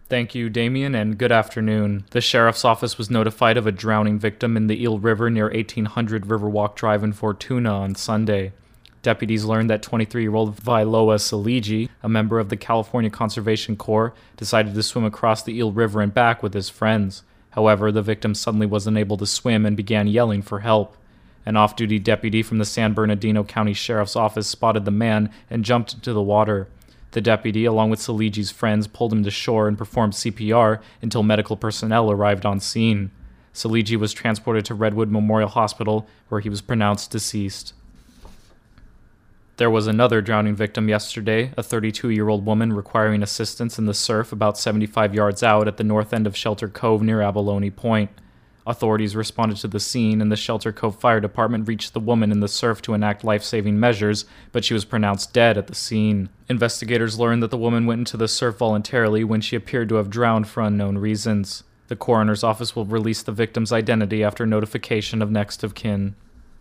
Thank you, Damien, and good afternoon. The sheriff's office was notified of a drowning victim in the Eel River near 1800 Riverwalk Drive in Fortuna on Sunday. Deputies learned that 23-year-old Vailoa Saligi, a member of the California Conservation Corps, decided to swim across the Eel River and back with his friends. However, the victim suddenly wasn't able to swim and began yelling for help. An off-duty deputy from the San Bernardino County Sheriff's Office spotted the man and jumped into the water. The deputy, along with Saligi's friends, pulled him to shore and performed CPR until medical personnel arrived on scene. Saligi was transported to Redwood Memorial Hospital, where he was pronounced deceased. There was another drowning victim yesterday, a 32-year-old woman requiring assistance in the surf about 75 yards out at the north end of Shelter Cove near Abalone Point. Authorities responded to the scene, and the Shelter Cove Fire Department reached the woman in the surf to enact life-saving measures, but she was pronounced dead at the scene. Investigators learned that the woman went into the surf voluntarily when she appeared to have drowned for unknown reasons. The coroner's office will release the victim's identity after notification of next of kin.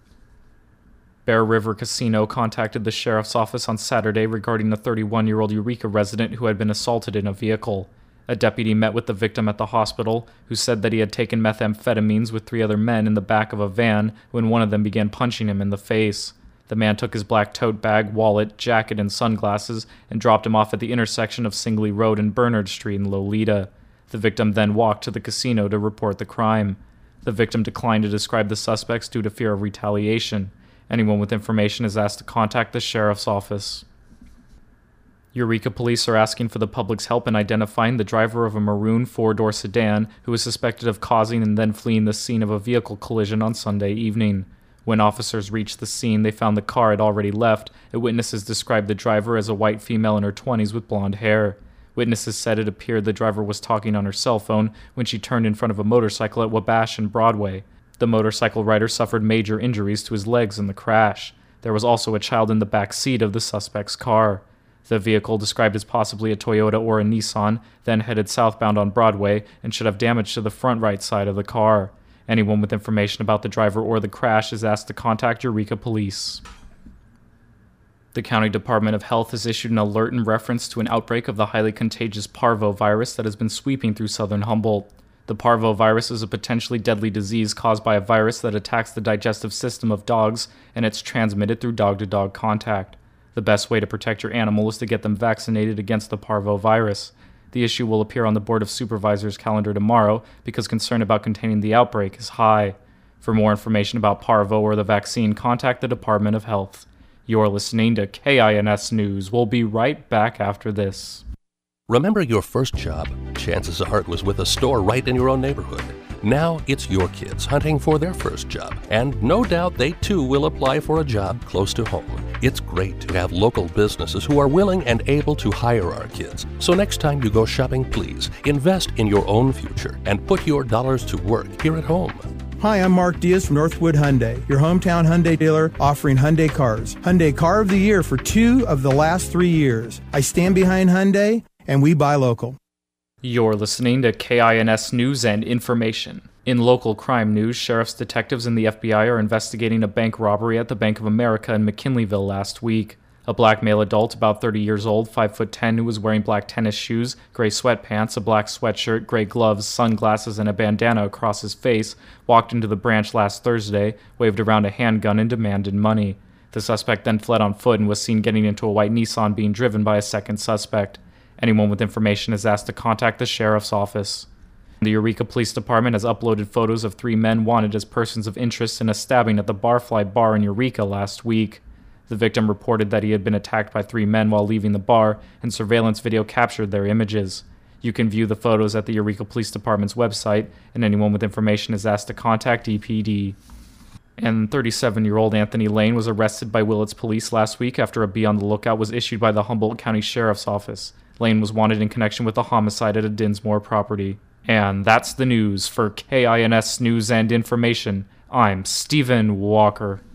Bear River Casino contacted the sheriff's office on Saturday regarding a 31-year-old Eureka resident who had been assaulted in a vehicle. A deputy met with the victim at the hospital, who said that he had taken methamphetamines with 3 other men in the back of a van when one of them began punching him in the face. The man took his black tote bag, wallet, jacket, and sunglasses and dropped him off at the intersection of Singley Road and Bernard Street in Lolita. The victim then walked to the casino to report the crime. The victim declined to describe the suspects due to fear of retaliation. Anyone with information is asked to contact the sheriff's office. Eureka police are asking for the public's help in identifying the driver of a maroon 4-door sedan who is suspected of causing and then fleeing the scene of a vehicle collision on Sunday evening. When officers reached the scene, they found the car had already left, and witnesses described the driver as a white female in her 20s with blonde hair. Witnesses said it appeared the driver was talking on her cell phone when she turned in front of a motorcycle at Wabash and Broadway. The motorcycle rider suffered major injuries to his legs in the crash. There was also a child in the back seat of the suspect's car. The vehicle, described as possibly a Toyota or a Nissan, then headed southbound on Broadway and should have damage to the front right side of the car. Anyone with information about the driver or the crash is asked to contact Eureka Police. The County Department of Health has issued an alert in reference to an outbreak of the highly contagious parvovirus that has been sweeping through southern Humboldt. The parvovirus is a potentially deadly disease caused by a virus that attacks the digestive system of dogs, and it's transmitted through dog-to-dog contact. The best way to protect your animal is to get them vaccinated against the parvovirus. The issue will appear on the Board of Supervisors' calendar tomorrow because concern about containing the outbreak is high. For more information about parvo or the vaccine, contact the Department of Health. You're listening to KINS News. We'll be right back after this. Remember your first job? Chances are it was with a store right in your own neighborhood. Now it's your kids hunting for their first job, and no doubt they too will apply for a job close to home. It's great to have local businesses who are willing and able to hire our kids. So next time you go shopping, please invest in your own future and put your dollars to work here at home. Hi, I'm Mark Diaz from Northwood Hyundai, your hometown Hyundai dealer offering Hyundai cars. Hyundai Car of the Year for 2 of the last 3 years. I stand behind Hyundai, and we buy local. You're listening to KINS News and Information. In local crime news, sheriff's detectives and the FBI are investigating a bank robbery at the Bank of America in McKinleyville last week. A black male adult, about 30 years old, 5'10", who was wearing black tennis shoes, gray sweatpants, a black sweatshirt, gray gloves, sunglasses, and a bandana across his face, walked into the branch last Thursday, waved around a handgun, and demanded money. The suspect then fled on foot and was seen getting into a white Nissan being driven by a second suspect. Anyone with information is asked to contact the sheriff's office. The Eureka Police Department has uploaded photos of 3 men wanted as persons of interest in a stabbing at the Barfly Bar in Eureka last week. The victim reported that he had been attacked by 3 men while leaving the bar, and surveillance video captured their images. You can view the photos at the Eureka Police Department's website, and anyone with information is asked to contact EPD. And 37-year-old Anthony Lane was arrested by Willits Police last week after a be on the lookout was issued by the Humboldt County Sheriff's Office. Lane was wanted in connection with a homicide at a Dinsmore property. And that's the news. For KINS News and Information, I'm Stephen Walker.